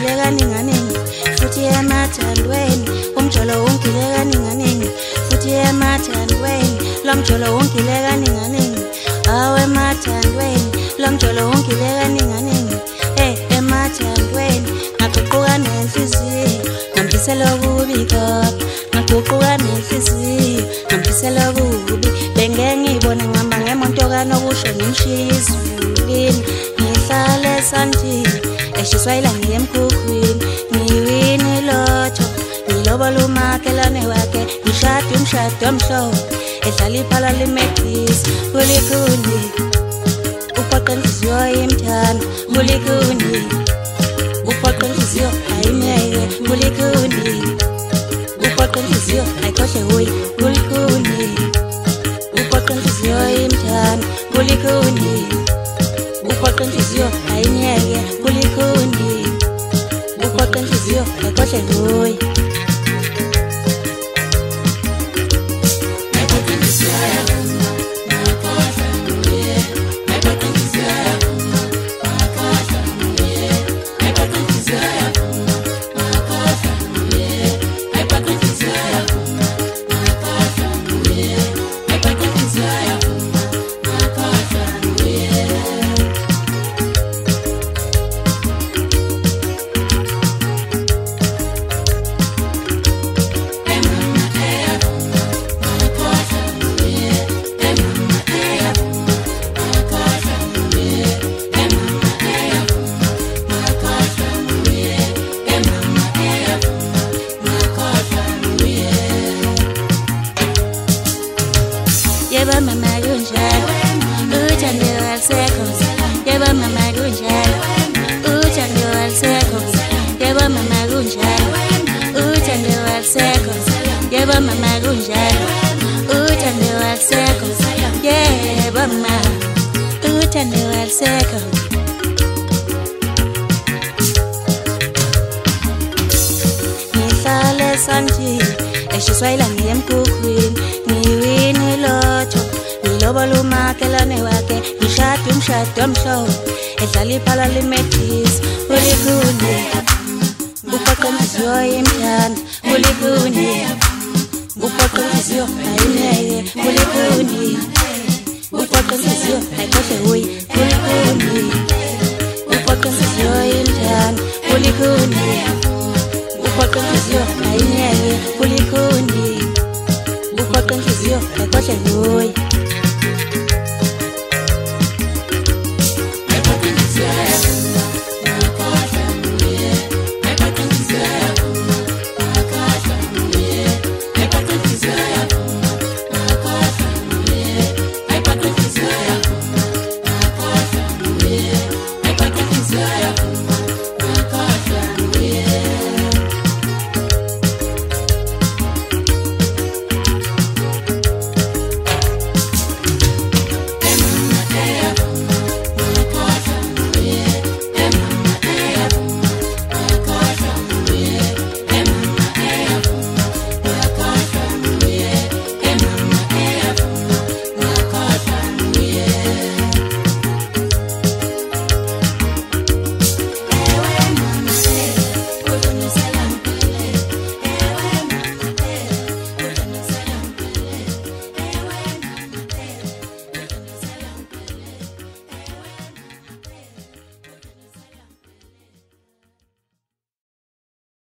ungile kaninganingi futhi emathandweni umjolo ungile kaninganingi futhi emathandweni lomjolo ungile kaninganingi awe emathandweni lomjolo ungile kaninganingi emathandweni ngaguquka nenhliziyo ngambisela kubi kodwa ngaguquka nenhliziyo ngambisela kubi bengengibona ngihamba ngemonto kanokusho ngimshizulini ngihlale esandini eshiswa ilanga emkhukhwini ngiwini lotho ngilobola umakhelwane wakhe ngishada umshado omhlophe edlala iphala limedisi ulikuni uphoqa inhliziyo imthanda ulikuni uphoqa inhliziyo ayimeke ulikuni uphoqa inhliziyo ayikhohle hoyi ulikuni uphoqa inhliziyo imthanda ulikuni uphoqa inhliziyo ayimeke ulikuni uphoqa inhliziyo ayikhohle hoyi Yeba mama kunjalo uthando alisekho yeba mama kunjalo uthando alisekho yeba mama kunjalo uthando alisekho yeba mama kunjalo uthando alisekho yeba mama uthando alisekho ngihlale esandini eshiswa ilanga emkhukhwini ngiwini lotho ngilobola umakhelwane wakhe ngishada umshado omhlophe edlala iphala limedisi ulikuni uphoqa inhliziyo imthanda ulikuni uphoqa inhliziyo ayimeke ulikuni uphoqa inhliziyo ayikhohle hoyi ulikuni uphoqa inhliziyo imthanda